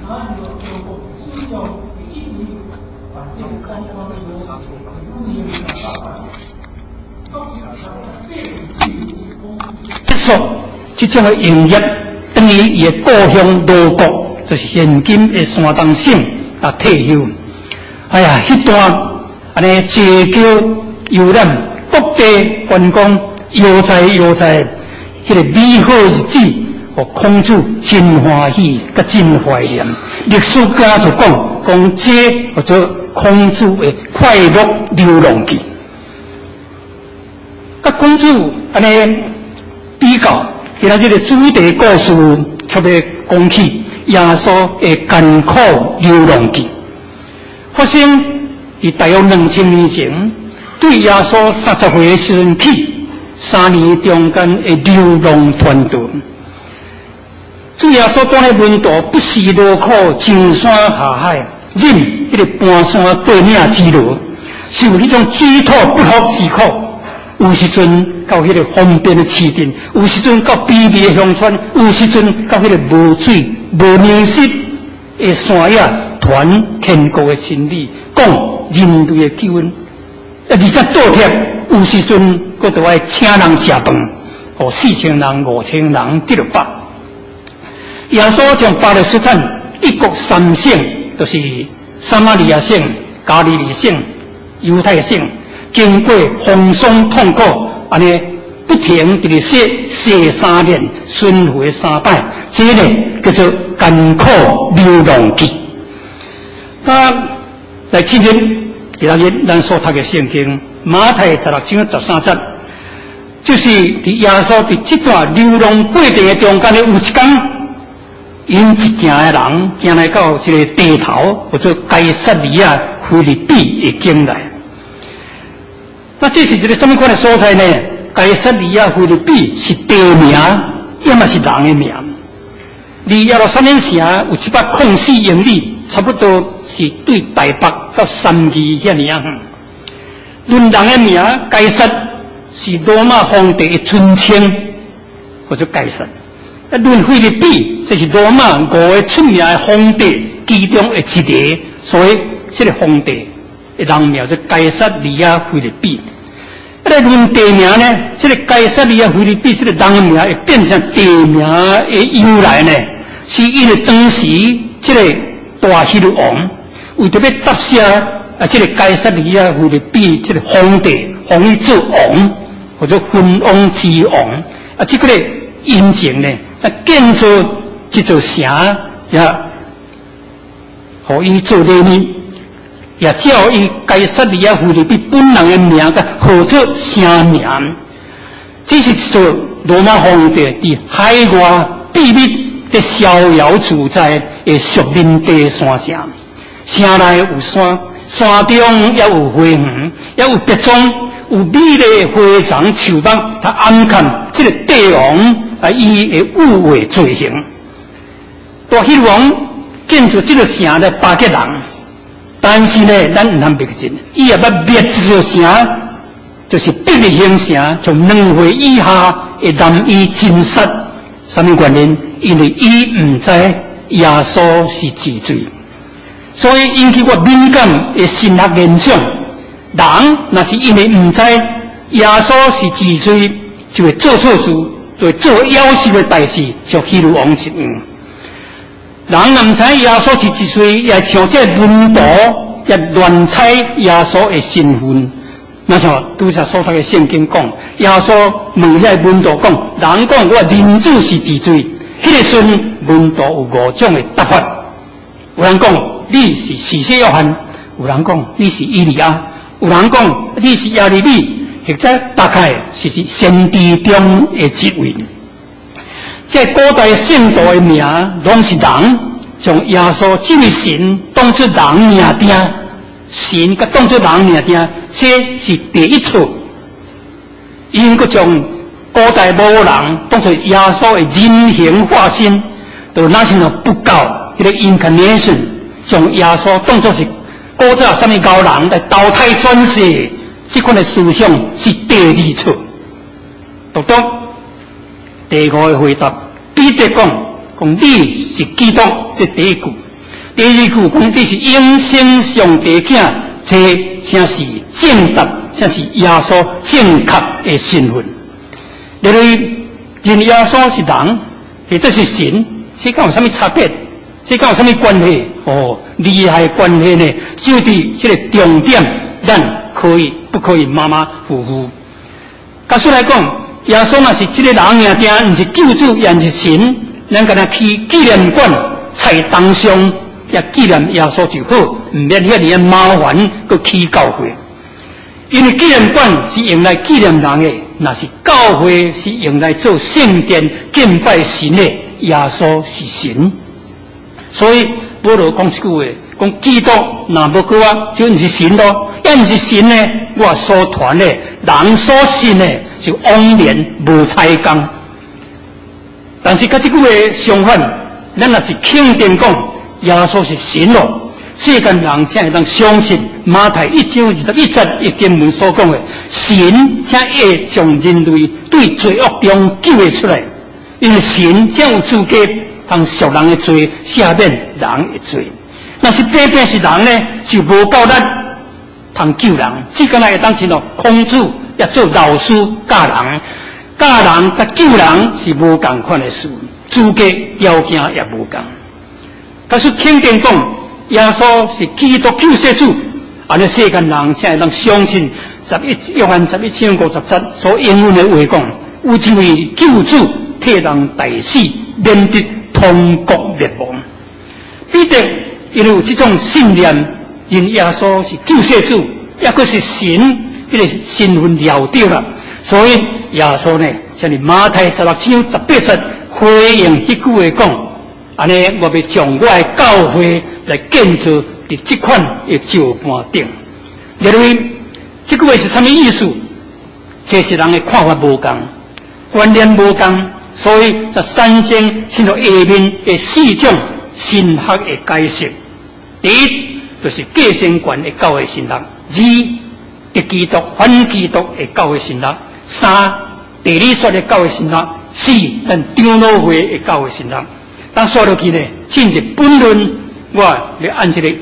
结束这种的营业，等于伊的故乡路国，就是现今的山东省啊退休。哎呀，迄段安尼借桥游览各地观光，悠哉，迄个美好日子，和孔子真欢喜，甲真怀念。历史家就讲这或者孔子的快乐流浪记。甲孔子安尼比较，今仔日个主题故事特别讲起耶稣的艰苦流浪记，发生伫大约2000年前，对耶稣30岁的时阵起，3年中间的流浪团队。主耶稣当咧门徒不辞劳苦，上山下海，任迄个搬山过岭之路，受迄种水土不服之苦。有时阵到迄个方便的市镇，有时阵到卑微的乡村，有时阵到迄个无水、无粮食的山野，传天国的真理，讲人类的救恩。而且倒贴，有时阵佫都爱请人食饭，互4000人、5000人得了饱。耶稣将巴勒斯坦一国3省，就是撒玛利亚省、加利利省、犹太省，经过风霜痛苦，安尼不停地洗3年，巡回3摆，这个叫做艰苦流浪记。在今天，今仔日咱所读的圣经马太16章13节，就是伫耶稣伫这段流浪过程的中间的有一天。因一行的人行来到这个地头，或者该撒利亚腓立比的境内。那这是一个什么款的所在呢？该撒利亚腓立比是地名，要么是人的名。离耶路撒冷城有704英里，差不多是对台北到3义遐尼啊。论人的名，该撒是罗马皇帝的尊称，或者该撒。论腓立比，这是罗马5个出名的皇帝其中的一个，所以这个皇帝的人名就该撒利亚腓立比。论地名呢，这个该撒利亚腓立比这个人名会变成地名的由来呢，是因为当时这个大希律王为特别答谢这个该撒利亚腓立比这个皇帝，封伊做王或者分王之王这个因情呢。建造这座城也，互伊做礼物，也照伊该撒利亚腓立比本人的名个号做城名。这是一座罗马皇帝伫海外秘密的逍遥自在的属灵地山城。城内有山，山中也有花园，也有别庄，有美丽花丛树木，它暗藏这个帝王。伊的武伟罪行，大希律王建造这个城呢8个人，但是呢，咱唔通别个真，伊也要灭这座城，就是必力形成，从2岁以下的男女尽杀。什么原因？因为伊唔知耶稣是治罪，所以引起我敏感的心学联想。人若是因为唔知耶稣是治罪，就会做错事。对做夭寿的代志，像希律王一样。人若唔知耶稣是治罪，也像这门徒也乱猜耶稣的身份。那像拄则所读的圣经讲，耶稣问遐门徒讲，人讲我人子是治罪，迄个时阵门徒有5种的答法。有人讲你是施洗约翰，有人讲你是以利亚，有人讲你是亚利米。或者大概是先知中的一位，这古代圣徒的名拢是人，将耶稣这位神当作人名定，神甲当作人名定，这是第一错。因佮将古代某人当作耶稣的人形化身，就那是不教迄个 incarnation， 将耶稣当作是古早什么高人来投胎转世。这款的思想是第2错。读读第5个回答，彼得讲你是基督，这第1句。 第二句讲这是永生上帝囝，这才是正达，才是耶稣正确的身份。因为认耶稣是人，或者是神，这跟有什么差别？这跟有什么关系？哦，厉害的关系呢？就伫这个重点，咱可以不可以马马虎虎？假使来讲，耶稣嘛是这个人呀，定不是救主，也不是神，咱跟他去纪念馆菜当上，也纪念耶稣就好，唔免遐尼麻烦，佮去教会。因为纪念馆是用来纪念人的，那是教会是用来做圣殿敬拜神的，耶稣是神。所以保罗讲一句话，讲基督若无过我，就不是神咯。要不是神呢，我所传的人所信的就枉然无彩工。但是甲这句话相反，咱若是肯定讲耶稣是神咯，世间人才会当相信马太1章21节的经文所讲的，神才会将人类对罪恶中救了出来，因为神才有资格通赎人的罪，赦免人的罪。若是偏偏是人呢，就无够力通救人，只敢会当成了空主，也做老师教人，教人甲救人是无同款的事，资格条件也无同。假使肯定讲耶稣是基督救世主，安尼世间人才会当相信约翰11章50节所应允的话讲，有一位救主替人代死，免得通国灭亡。彼得因为有这种信念，认耶稣是救世主，也佫是神，这个身份了掉了，所以耶稣呢，像你马太16章18节回应迄句话讲，安尼我要将我的教会来建造伫这款的石盘顶。因为这句话是什么意思？这是人的看法无同，观念无同，所以这3章先到下面的4种神学的解释。第一，就是界限观的教会神学；二，敌基督、反基督的教会神学；三，地理说的教会神学；四，咱长老会的教会神学。当说落去呢，进入本论，我要按这个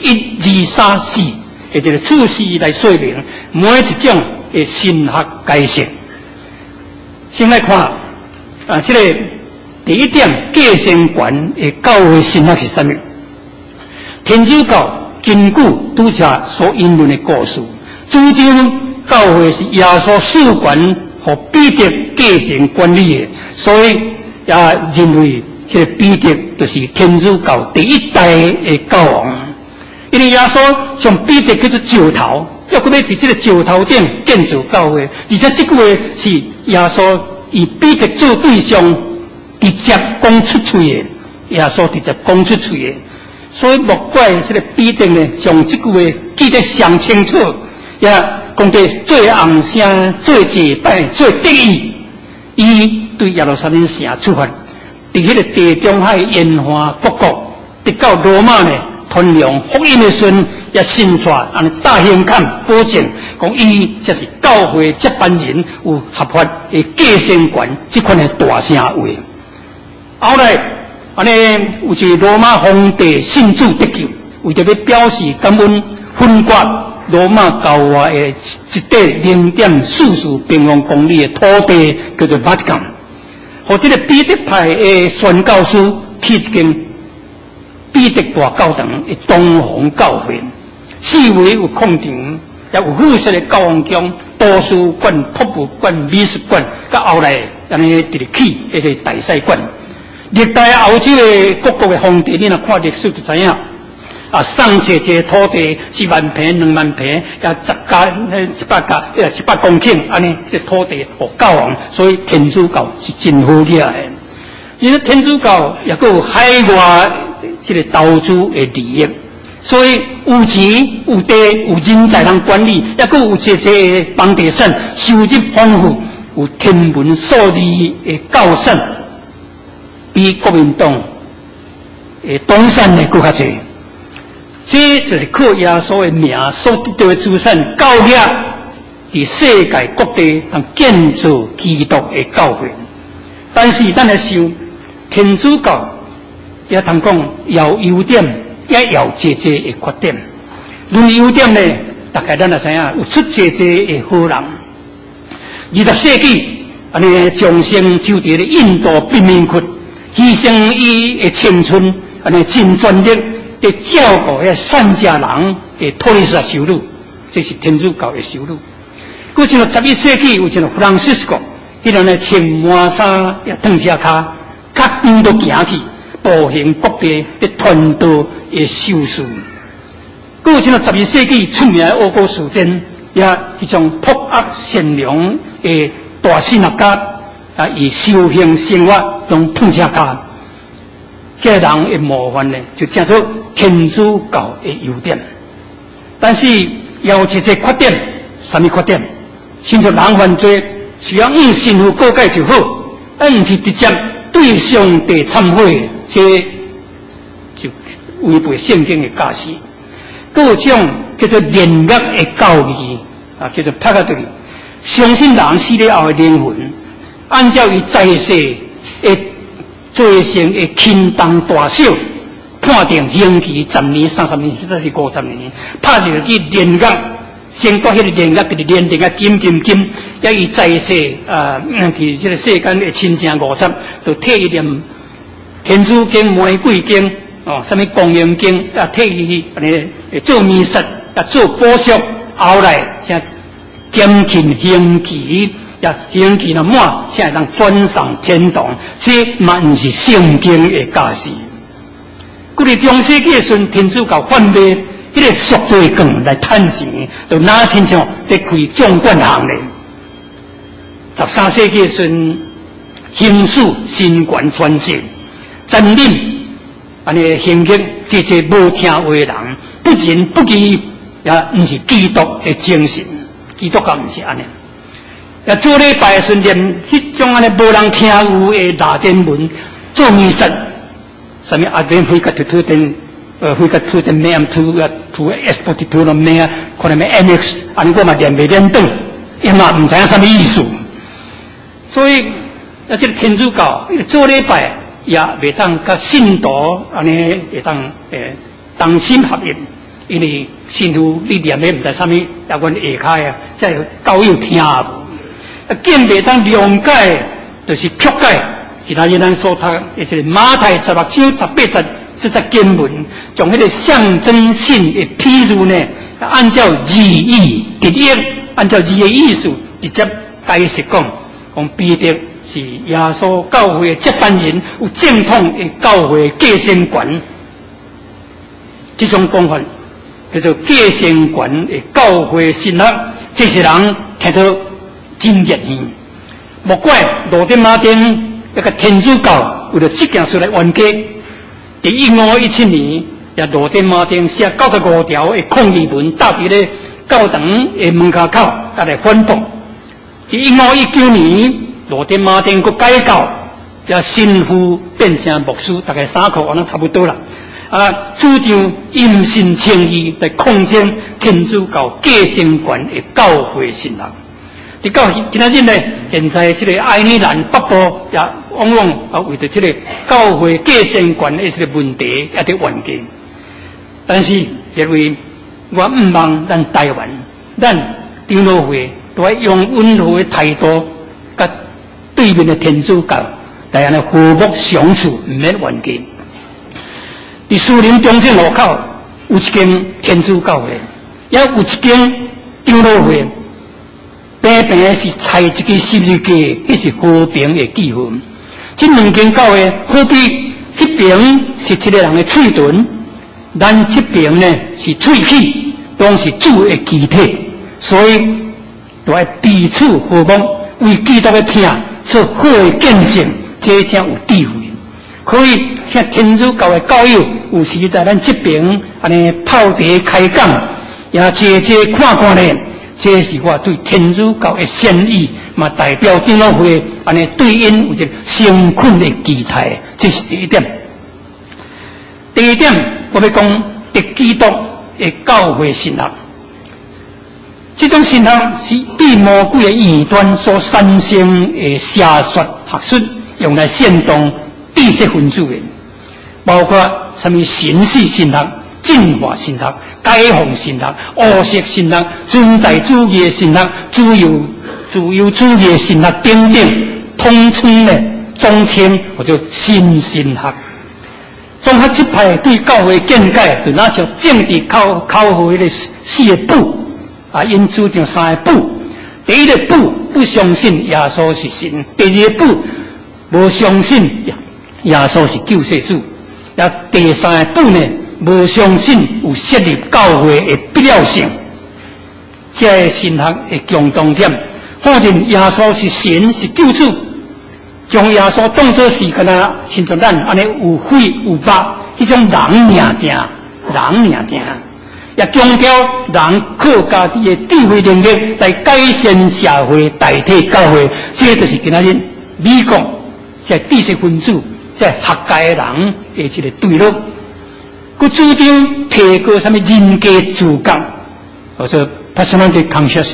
1、2、3、4的这个次序来说明每一种的神学解释。先来看这个第一点，界限观的教会神学是什么？天主教根据拄则所引论的故事，主张教会是耶稣授权和彼得继承管理的，所以也认为这个彼得就是天主教第一代的教皇。因为耶稣将彼得叫做石头，要搁要伫这个石头顶建造教会，而且这句话是耶稣以彼得做对象直接讲出嘴的，耶稣直接讲出嘴的。所以莫怪这个彼得呢，将这句话记得上清楚，也讲得最昂声、最祭拜、最得意。伊对耶路撒冷城出发，伫迄个地中海沿岸各国，直到罗马呢，传扬福音的时，也宣传安尼大声看保证，讲伊才是教会接班人，有合法的继承权，这款的大声话。后来。安尼有一个罗马皇帝信主得救，为着要表示感恩，分割罗马教外的一块0.44平方公里的土地，叫做瓦特冈。和这个彼得派的宣教师去一间彼得大教堂的东方教会，四围有空场，也有复式的教皇宫、图书馆、博物馆、美术馆，到后来安尼直直起一个大使馆。历代欧洲的各国的皇帝，你若看历史就知影，送这土地1万坪、2万坪，也100公顷，安尼这土地给教皇，所以天主教是真好厉害的。因为天主教也有海外这个投资的利益，所以有钱、有地、有人才能管理，也有这些房地产收入丰富，有天文数字的教授。比国民党东山的更较多，这就是靠耶稣的名所得到的资产，教业伫世界各地能建造基督的教会。但是咱来想，天主教也通讲有优点， 也有这的缺点。论优点呢，大概咱也知影，有出这的好人。20世纪，安尼将生就伫咧印度贫民窟，牺牲伊的青春，安尼尽全力伫照顾遐善家人的托里斯修女，这是天主教的修女。过去11世纪有一个弗朗西斯科，迄个呢穿满衫也脱下骹，较远都行去，步行各地的传道的修士。过去12世纪出名的欧古斯丁，也迄种朴恶善良的大神学家，以修行生活用脱下骹，这人的模范呢，就叫做天主教的优点。但是也有一个缺点，什么缺点？现在人犯罪需要信徒告解就好，而不是直接对上帝忏悔，这就违背圣经的教示。各种叫做联约的教义叫做 purgatory， 相信人死了后的灵魂，按照伊在世的罪行的轻重大小，判定刑期10年、30年，或者是50年，拍入去联约。先到迄个联约，就是联个金，也伊在世伫这个世间的亲情50，就替伊念天主经、玫瑰经什么供养经，替伊安尼做弥撒，做补赎，后来才减轻刑期，刑期若满，才会当转上天堂。这嘛毋是圣经的教示。古里中世纪时，天主教反对。迄个赎罪券来趁钱，就拿亲像在开总管行咧。13世纪时，刑事新权传承，占领安尼刑警，这无听话的人，不仁不义，也毋是基督的精神，基督教毋是安尼。也做礼拜时念迄种安尼无人听有的拉丁文做弥撒，什么阿边会个突突den。会个出的咩to export 了咩？可能咩 MX， 安尼我嘛念袂念懂，也嘛唔知影什么意思。所以，这个天主教做礼拜也袂当甲信徒安尼会当同心合一，因为信徒你念的唔知什么，也阮下骹啊，再教友听无，更袂当谅解，就是曲解。其他咱所读，也是马太16章18节。这在经文从迄个象征性的譬如呢，按照字义直译，按照字的意思直接解释讲彼得是耶稣教会的接班人，有正统的教会继承权。这种讲法叫做继承权的教会神学，这些人听到真热气。莫怪罗德马丁一个天主教为了这件事来冤家。在1517年，也罗德马丁写95条的抗议文，搭伫咧教堂的门口来反驳。在1519年，罗德马丁佮改教，也神父变成牧师，大概3课安尼差不多啦。主张因信称义来抗争天主教继承权的教会信仰。到今仔日呢，现在这个爱尔兰北部也往往为着这个教会继承权的这个问题也在冤家。但是因为我唔望咱台湾，咱长老会都要用温和的态度，甲对面的天主教来安尼和睦相处，唔免冤家。伫树林中正路口有一间天主教会，也有一间长老会。平平是采一个十字架，迄是和平的记号。这两间教会好比迄边是一个人的嘴唇，咱这边呢是喙齿，都是主的肢体，所以都要彼此和睦，为基督的听做好的见证，这才有智慧。可以像天主教的教友，有时在咱这边安尼泡茶开讲，也坐坐看看咧。这是我对天主教的善意，嘛代表长老会安尼对因有一个诚恳的期待，这是第一点。第二点，我要讲敌基督的教会神学，这种神学是对魔鬼的异端所产生的邪说学术，用来煽动知识分子的，包括什么形式神学、进化神学、解放神学、乌色神学、存在主义神学、自由主义神学等等，统称呢总称或者新神学。综合这派对教会见解，就那像政治考核的4个不啊，因主张3个不。第一个不相信耶稣是神；第二个不相信耶稣是救世主；第3个不呢，无相信有设立教会的必要性。这个神学的共同点，否认耶稣是神是救主。将耶稣当作是跟他亲像咱安尼有血有肉，迄种人命定，也强调人靠家己的智慧能力来改善社会，代替教会。这就是今仔日美国这知识分子、这学界的人的一个对立。佮主张提高什么人格自觉，或者 personality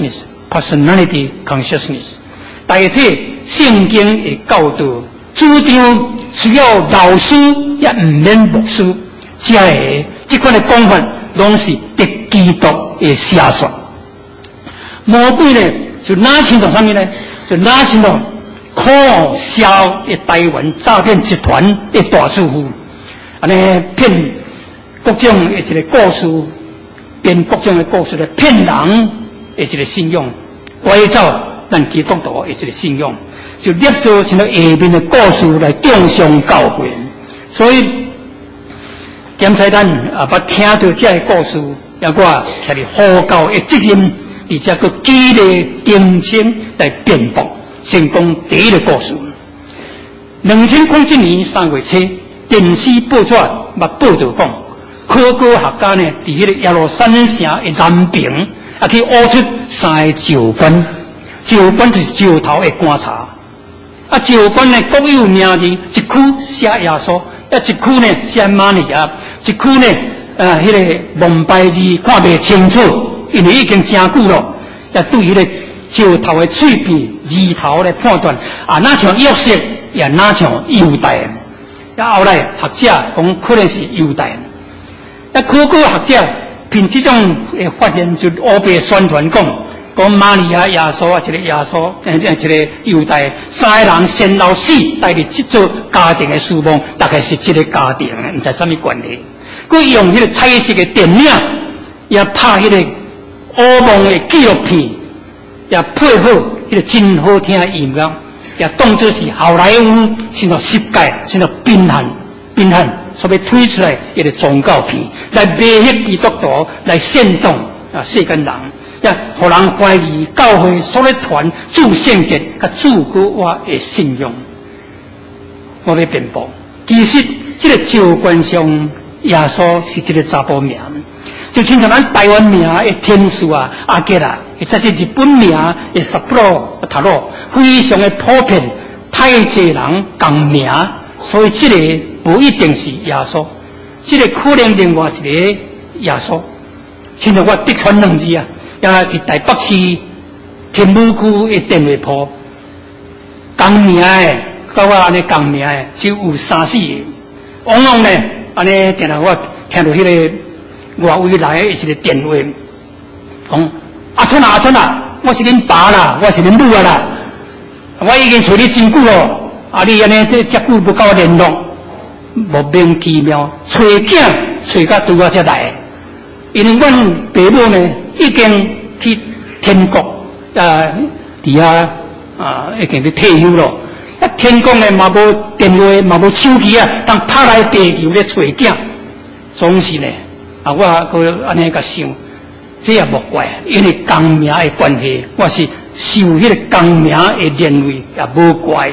consciousness， 代替圣经的教导，主张需要老师也唔免牧师，这款的讲法，拢是敌基督的邪说。魔鬼呢，就拿清楚上面呢，就拿清楚可笑的台湾诈骗集团的大师傅，安尼骗各种的一个故事，编各种的故事来骗人的一个信用，拐走咱基督徒的一个信用。就捏造成了下面的故事来中伤教会，所以检察咱啊，捌听到这个故事，也我徛伫呼告的责任，而且佮激励澄清来辩驳。先讲第一个故事。2007年3月7日，电视报纸捌报道讲，考古学家呢，伫迄个耶路撒冷城的南边，去挖出3个石棺，石棺就是石头的棺材。石棺呢各有名字，一区写耶稣，一区呢写玛利亚，一区呢迄个蒙牌字看袂清楚，因为已经真久了。也对迄个石头的脆片字头来判断，哪像约瑟，也哪像犹大人。后来学者讲可能是犹大人。考古学者凭这种发现就乌白宣传讲玛利亚、耶稣啊，一个耶稣，一个犹大，3个人先老死，带入这座家庭的死亡，大概是这个家庭，唔知什么关系。佮用迄个彩色的电影，也拍迄个乌蒙的纪录片，也配合迄个真好听的音乐，也当作是好莱坞，像到世界，像到宾汉，所要推出来一个宗教片，来卖迄基督徒，来煽动世间人。也互人怀疑教会所咧传自圣洁、甲自古我的信仰，我咧辩驳。其实这个石棺上耶稣是一个查甫名，就亲像咱台湾名的天使啊、阿吉啦，或者是日本名的萨布罗、塔罗，非常的普遍，太侪人共名，所以这个不一定是耶稣，这个可能另外一个耶稣。亲像我得传2字啊。也伫台北市天母区的电话簿，共名的，甲我安尼共名的，就有3、4个。往往呢，安尼定来我听到迄个外围来的一个电话，讲阿春啊，我是恁爸啦，我是恁母啦，我已经找你真久了，你安尼这久不跟我联络，莫名其妙，找囝找到对我才来，因为阮爸母呢。已经去天国底下已经去退休了。天国呢嘛无电话，嘛无手机啊，当拍来地球咧找囝，总是呢我佮安尼甲想，这也无怪，因为共名的关系，我是受迄个共名的连累，也无怪。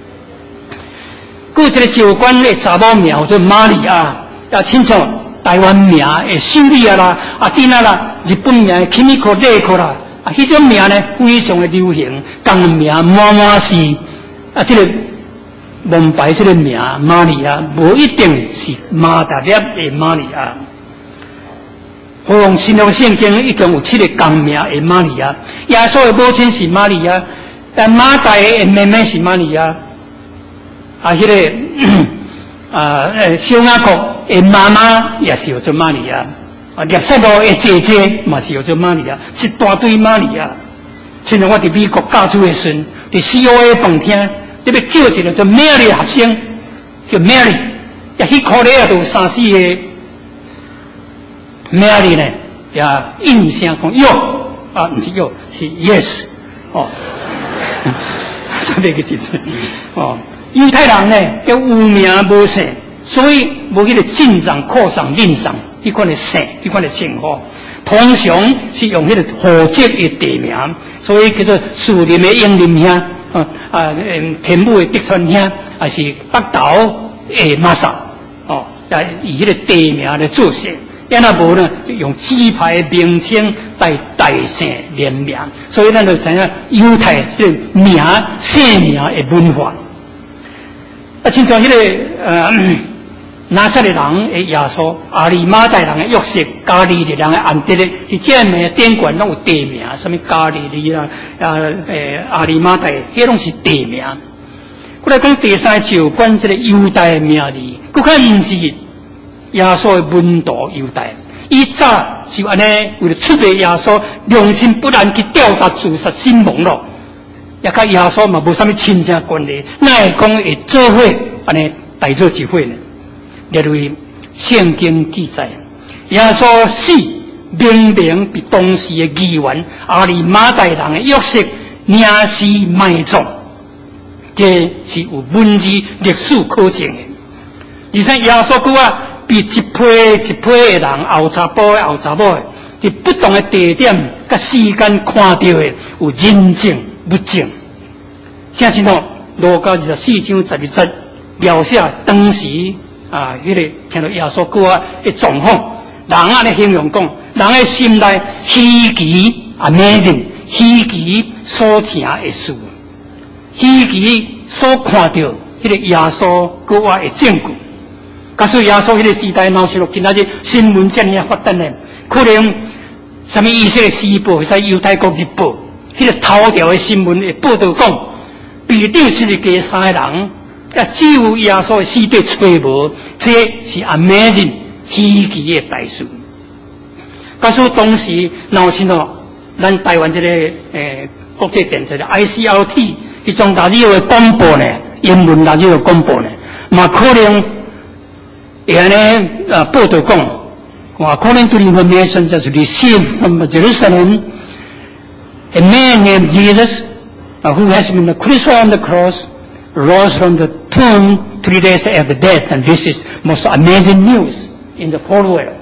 佮一个石棺的查某名叫做玛利亚，也清楚。台湾名的修理啊啦、阿丁啊啦，日本名的 Kimiko Reiko 啦，迄种名呢非常的流行，共名满是这个蒙牌这个名玛利亚，无一定是马达列的玛利亚。何况新约圣经一共有7个共名的玛利亚，耶稣的母亲是玛利亚，但马大的妹妹是玛利亚，迄个小雅各的妈妈也是叫做玛利亚，列塞罗的姐姐嘛是叫做玛利亚，一大堆玛利亚。像我伫美国教书的时阵，伫 COA 饭厅，特别叫一个做 Mary 的学生，叫 Mary， 也迄科里也都有3、4个 Mary 呢，也应声讲哟，不是哟，是 yes， 哦，这个字哦，犹太人呢叫有名无姓，所以无迄个进赏、扩赏、令赏，迄款的姓，迄款的称呼。通常是用迄个户籍的地名，所以叫做树林的英林兄，田母的德川兄，还是北岛的马萨，哦，以迄个地名来做写。要那无呢，就用鸡排名称来代姓连名，所以咱就知影犹太这个名姓名的文化。亲像迄个拿撒勒人的耶稣，阿里马代人的约瑟，加利利人的安德烈，是这样的典馆拢有地名，什么加利利啦，阿里马代，迄拢是地名。过来讲第三就关这个犹太的名字，佫较毋是耶稣的门徒犹太，伊早就安尼为了出卖耶稣，良心不然去吊打自杀身亡咯。也甲耶稣嘛无啥物亲情关系，哪会讲会做伙安尼大做一伙呢？列为圣经记载，耶稣死明明比当时的议员阿里马代人的约瑟领尸埋葬，这是有文字历史可证的。而且耶稣佫比一批一批的人后查甫的后查某的，伫不同的地点甲时间看到的有人证物证。现在呢，路加24章12节描写当时。迄个听到耶稣歌的状况，人安尼形容讲，人的心内稀奇 amazing， 稀奇所成的事，稀奇所看到迄个耶稣歌的证据。假使耶稣迄个时代闹出落今仔日新闻这样发展呢，可能什么以色列时报或者犹太国日报，迄个头条的新闻会报道讲，必定是一个3个人。只有耶稣的死对吹无，这是 amazing 稀奇的大事。假使当时闹是喏，咱台湾这个国际电视的 ICRT 迄种radio的广播呢，英文radio的广播呢，嘛可能会安尼报道讲，according to the information just received from Jerusalem, a man named Jesus, who has been crucified on the cross.Rose from the tomb 3 days after death, and this is most amazing news in the whole world.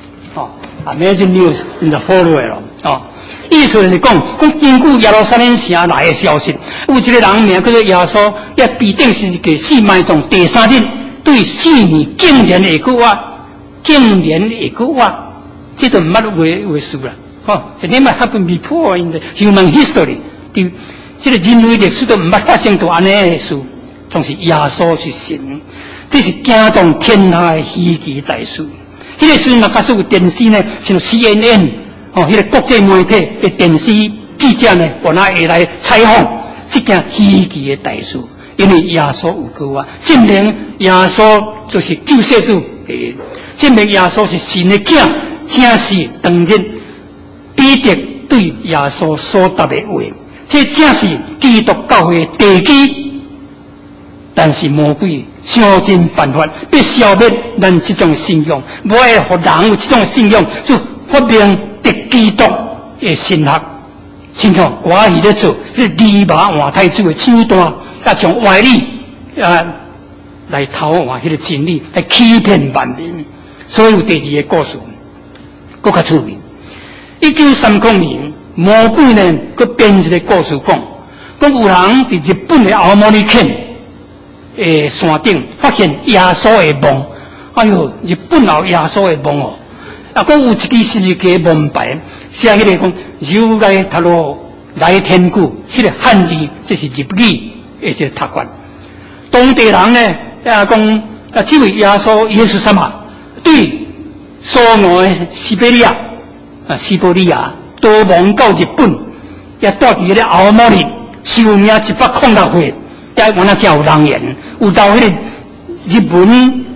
Amazing news in the whole world. 意思是讲根据耶路撒冷城来的消息，有一个人名叫做耶稣，也必定是一个死埋葬第3日，对死年竟然会搁活，竟然会搁活，这都唔捌话事啦。这 never happened before in the human history. 这个人类历史都唔捌发生过安尼的事，总是耶稣是神，这是惊动天下的稀奇大事。迄个时阵，假使有电视呢，像 CNN 迄个国际媒体的电视记者呢，原来会来采访这件稀奇的大事，因为耶稣有过啊，证明耶稣就是救世主，证明耶稣是神的囝，正是当日彼得对耶稣所答的话。这正是基督教会地基，但是魔鬼想尽办法要消灭咱这种信仰，不会让人有这种信仰，就发明敌基督的神学，亲像寡义咧做，立马换太子的手段，甲从歪理来偷换迄个真理，来欺骗万民。所以有第2个故事，更较出名。1939年。魔鬼呢，佮编一个故事讲有人伫日本的青森县山顶发现耶稣的梦。哎呦，日本有耶稣的梦哦！讲有一支是一个门牌，写起来讲如来塔罗来天故，这个汉字这是日语的这个读法。当地人呢，讲这位耶稣耶稣什么对所有的西伯利亚。逃亡到日本，也住伫迄个青森县，寿命106岁，也原来才有人言，有到迄个日本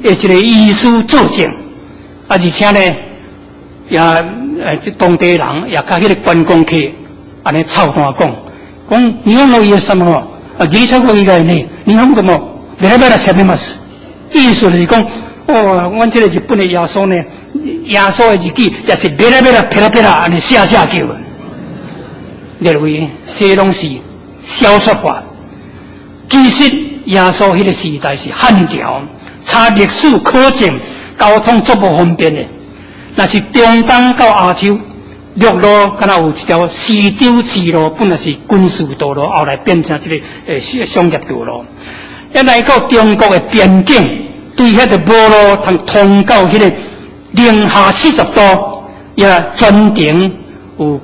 一个医师作证，而且呢，也当地人也甲迄个观光客安尼操蛋讲，日本のイエス様はギリシャ語以外に日本語もベラベラ喋ります。意思就是讲，阮这个日本的耶稣呢，耶稣的日记也是ベラベラペラペラ安尼写叫的。认为这拢是小说法。其实耶稣迄个时代是汉朝，查历史考证，交通足无方便的。那是中东到亚洲陆路，敢若有一条丝绸之路，本来是军事道路，后来变成这个商业道路。一来到中国的边境，对迄个马路通到迄个零下40度，也专程有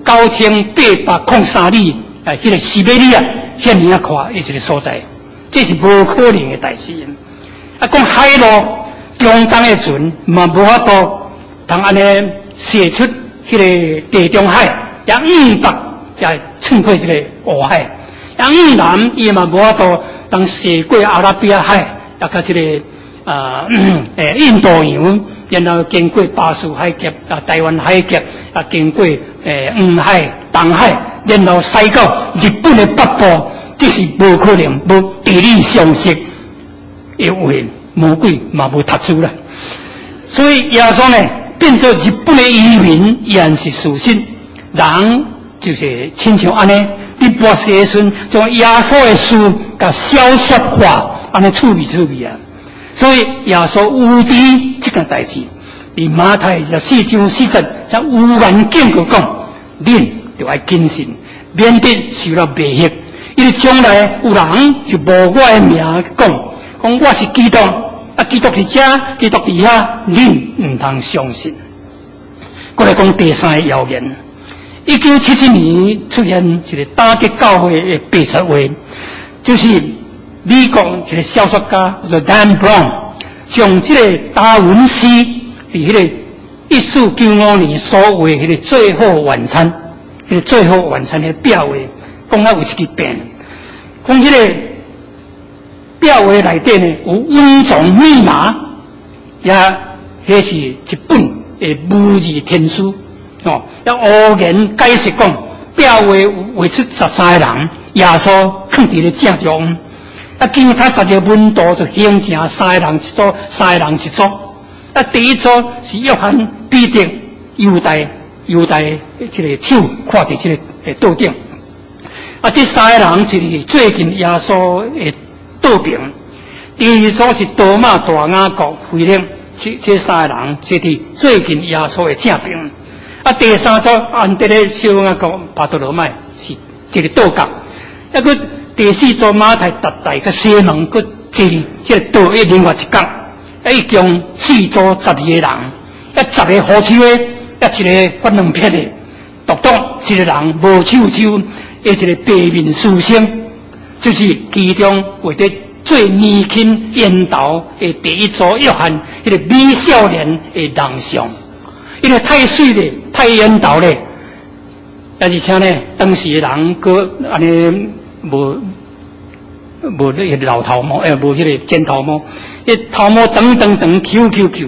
9803里，迄个西伯利亚遐尔啊宽一个所在，这是无可能的代志。讲海路中东的船嘛无法度，通安尼射出迄个地中海，也北也穿过这个乌海，也南伊嘛无法度，通射过阿拉比亚海，也甲这个印度洋，然后经过巴士海峡、台湾海峡，经过黄海、东海，然后驶到日本的北部，这是无可能，无地理常识，因为魔鬼嘛无读书啦。所以耶稣呢，变做日本的移民，依然是事实。人就是亲像安尼，你博士的时阵，将耶稣的书甲小说化，安尼处理啊。所以耶稣有伫这件代志，伫马太14章40节，有言警告讲，恁就要谨慎，免得受到迷惑。因为将来有人就无我的名讲我是基督，基督伫遮，基督伫遐，恁唔通相信。过来讲第三个谣言，1977年出现一个打击教会的白色话，就是美国一个小说家叫 Dan Brown， 将这个达文西伫迄个1495年所画迄个最后晚餐，迄个最后晚餐的标画，讲啊有一支变，讲迄个标画内底呢有温种密码，也迄是一本的无字天书哦，要乌言解释讲标画画出13个人，耶稣放伫咧正中。其他10个门徒就形成3个人一组，3个人一组。第一组是约翰、彼得、犹大这个手看伫这个桌顶。这3个人就是最近耶稣的道边。第二组是多马、大雅各、腓力，这3个人是伫最近耶稣的正边。第三组安德烈、小雅各、巴多罗买是一个倒角。第四组马太、达大甲西门，佮坐这个道一另外一角，一共4组12个人，10个好手的，一个发两撇的，独一个人无手，一个白面书生，就是其中为得最年轻烟头的第一组约翰，迄个美少年的人像，因为太水咧，太烟头咧，而且呢，当时的人佮安尼。无那个老头毛，无迄个尖头毛，头毛长，球，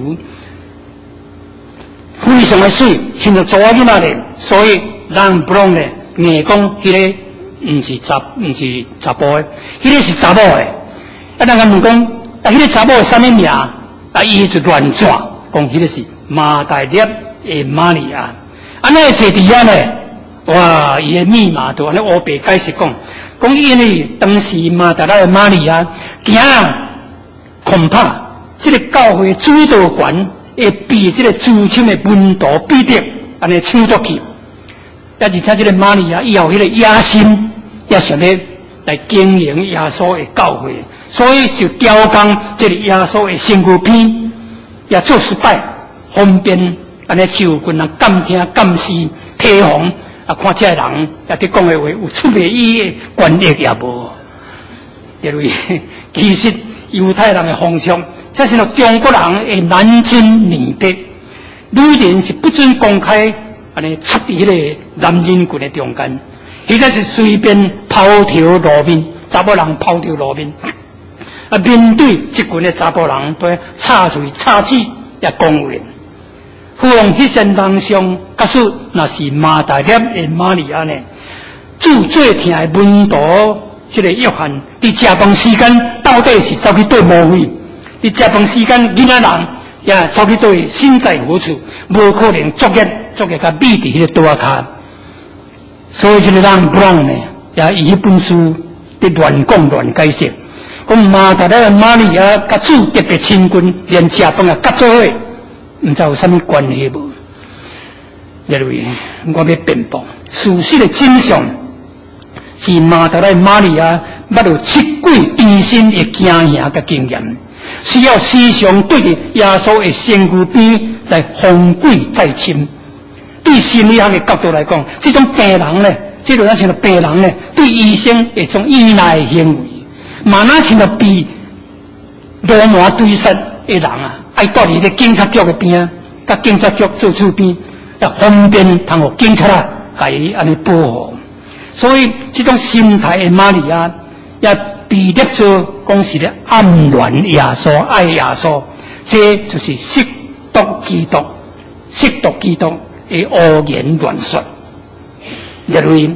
非常的水，像个查囡仔咧。所以人不让咧，硬讲迄个唔是查甫的，迄个是查某的。人家问讲，迄个查某的什么名？伊就乱转，讲迄个是马大列的玛利亚。尼坐伫遐呢，哇，伊的密码都安尼乌白解释讲。因为当时马达拉的玛利亚惊，恐怕这个教会主导权会被这个资深的门徒彼得安尼抢夺去，而且这个玛利亚以后迄个野心也想要来经营耶稣的教会，所以就调工这个耶稣的身躯片也做失败，方便安尼受群人监听、监视、提防。看这个人也伫讲的话，有出卖伊的权益也无，因为其实犹太人的风俗，这是中国人的男尊女卑，女人是不准公开安尼插伫迄个男人群的中间，或者是随便抛头露面，查某人抛头露面。 面对这群的查甫人，都插嘴插嘴也讲话。芙蓉迄身人上，假使那是马大粒的玛利亚呢，住最疼的门徒，这个约翰，伫食饭时间到底是走去对魔鬼？伫食饭时间，囡仔人也走去对身在何处？无可能昨日甲秘伫迄个桌骹。所以这个人不让呢，也以迄本书伫乱讲乱解释。讲马大粒的玛利亚甲主特别亲近，连食饭也夹做伙。唔知有啥物关系无？因为我要辩驳，事实的真相是马达拉玛利亚捌有7轨医生的经验甲经验，需要时常对着耶稣的身躯边来防鬼在侵。对心理学的角度来讲，这种病人呢，这种像病人呢，对医生一种依赖的行为，嘛那像被罗马追杀的人啊。爱住伫咧警察局嘅边，甲警察局做厝边，也方便通互警察啊，甲伊安尼保护。所以这种心态的玛利亚，也被列做讲是咧暗恋耶稣、爱耶稣，这就是亵渎基督的胡言乱说。因为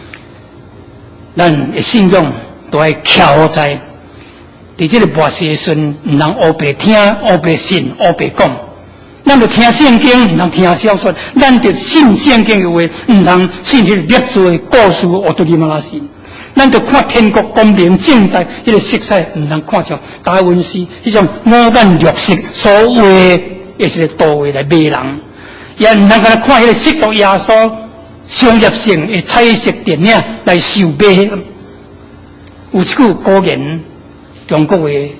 咱的信仰都要翘在。伫这个末世的时阵，唔通黑白听、黑白信、黑白讲。咱就听圣经，唔通听小说；咱就信圣经的话，唔通信迄个列做的故事、奥多利马拉信。咱就看天国公平正大迄个色彩，唔通看像达文西迄种五颜六色所画的是个图画来骂人，也唔通甲看迄个亵渎耶稣商业性的彩色电影来受骂。有一句古言。中国的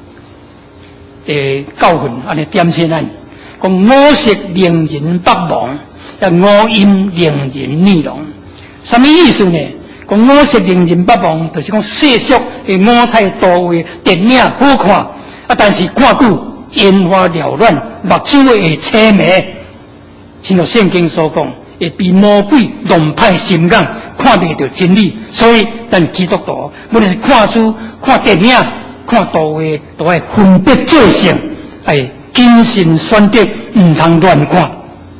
教训安尼点醒咱，讲五色令人北望，也五音令人逆lòng。什么意思呢？讲五色令人北望，就是讲世俗的五彩多画电影好看，啊，但是看久烟花缭乱，目睭会凄迷。正如圣经所讲，会被魔鬼弄歹心眼，看袂到真理。所以，咱基督徒无论是看书、看电影。看图画都要分别做性，哎，谨慎选择，唔通乱看。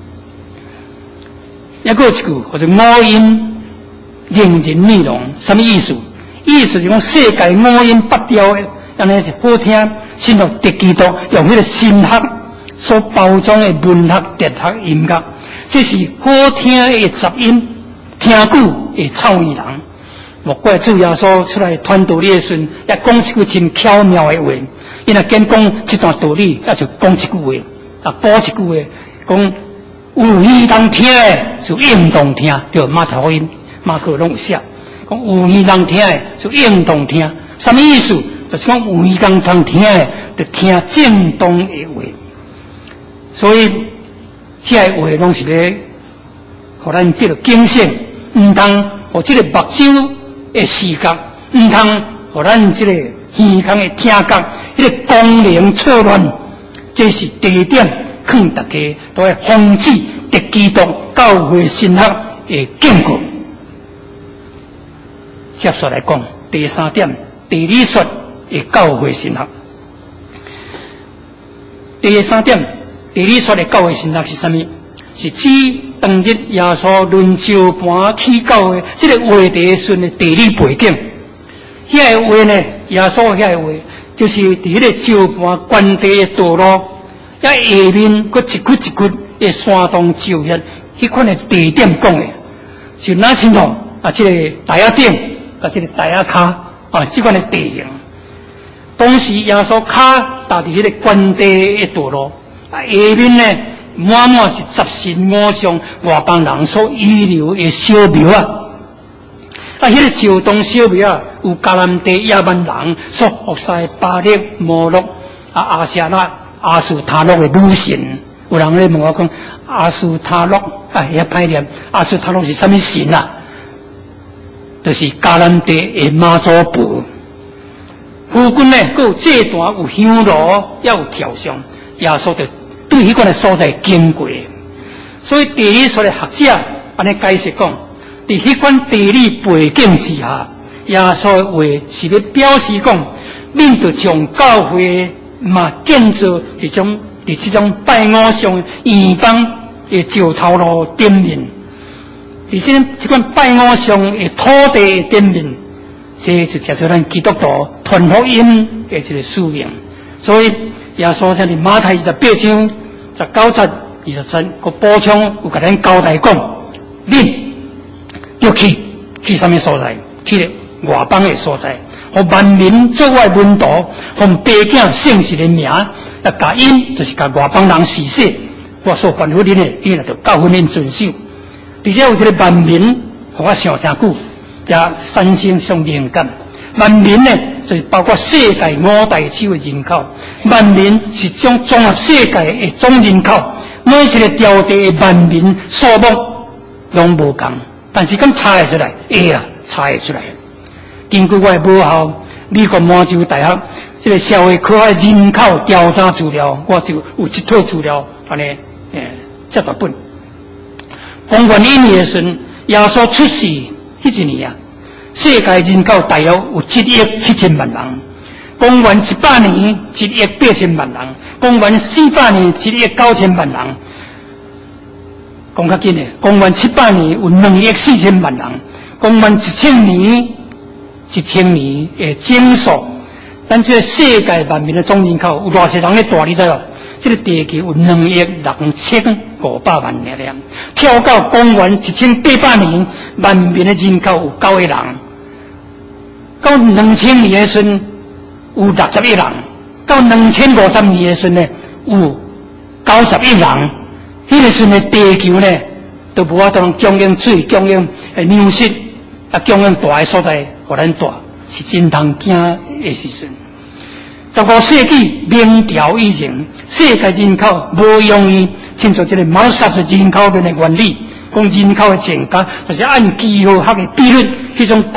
还有一句，或者五音令人逆lòng，什么意思？意思是讲世界五音八调的，安尼是好听，信到敌基督用迄个神学所包装的文学、哲学、音乐，这是好听的杂音，听久会臭耳人。莫怪主耶稣出来传道理的时，也讲一句真巧妙的话。伊若见讲一段道理，也就讲一句话，啊，补一句话，讲有耳通听的就应当听，对马太福音、马可拢有写，讲有耳通听的就应当听。什么意思？就是讲有耳通听的，就听正当的话。所以这个话拢是要，互咱得到警醒，唔通互这个目睭。的视觉唔通，互咱这个耳孔的听觉，迄个功能错乱，这是第一点，劝大家都要防止敌基督教会神学的禁锢。接下来讲第3点，地理说的教会神学。第3点，地理说的教会神学是什么？是指当日耶稣轮招盘起教的这个话题顺的地理背景。遐个话呢，耶稣遐个话，就是伫迄个招盘关地的道路，遐下面佫一窟一窟的山洞石穴，迄款的地点讲的，就哪清楚啊？这个大雅顶，甲这个大雅骹啊，这款的地形。当时耶稣骹踏伫迄个关地的道路，啊下面呢。满满是十神五相外邦人所遗留的小庙啊！啊，迄个石洞小庙啊，有迦南地亚曼人所服侍巴力、摩洛、阿舍拉、阿苏塔洛的女神。有人咧问我讲，阿苏塔洛啊，遐歹念，阿苏塔洛是什么神啊？就是迦南地的妈祖婆。附近呢，佫有这段有香炉，也有雕像，耶稣就。对迄款的所在经过，所以地理说的学者安尼解释讲，伫迄款地理背景之下，耶稣的话是要表示讲， 恁就将教会嘛建造伫这种拜偶像异邦的石头路顶面，而且这款拜偶像的土地顶面，这就叫做咱基督徒传福音的一个使命。所以耶稣在马太28章19节23个补充有甲咱交代讲，恁要去什么所在？去外邦的所在，和万民做我门徒，奉爸囝圣神的名，来甲因就是甲外邦人施洗。我所吩咐恁的，恁就教训恁遵守。而且有一个万民，互我想真久，也产生上灵感。万民呢，就是包括世界5大洲的人口。万民是种综合世界的总人口，每一个条地的万民数目拢无同，但是敢查会出来？会啦，查会出来。根据我的母校美国麻州大学这个社会科学人口调查资料，我就有一套资料安尼这大本。公元1年的时候，耶稣出世迄一年啊，世界人口大约有7亿7千万人。公元18年1亿8千万人，公元48年1亿9千万人。讲较紧的，公元78年有2亿4千万人，公元1000年的整数，咱这个世界万民的总人口有偌些人咧大，你知无？这个地球有2亿6500万人，跳到公元1800年，万民的人口有9亿人，到2000年的时候有60亿人，到2050年的时候呢有90亿人。迄个时候呢，地球呢都无法度供应水、供应粮食，供应大的所在，互咱大是真通惊的时阵。15世纪明朝以前，世界人口无容易亲像这个马萨斯人口的原理，讲人口的增加就是按基数学的比率，迄种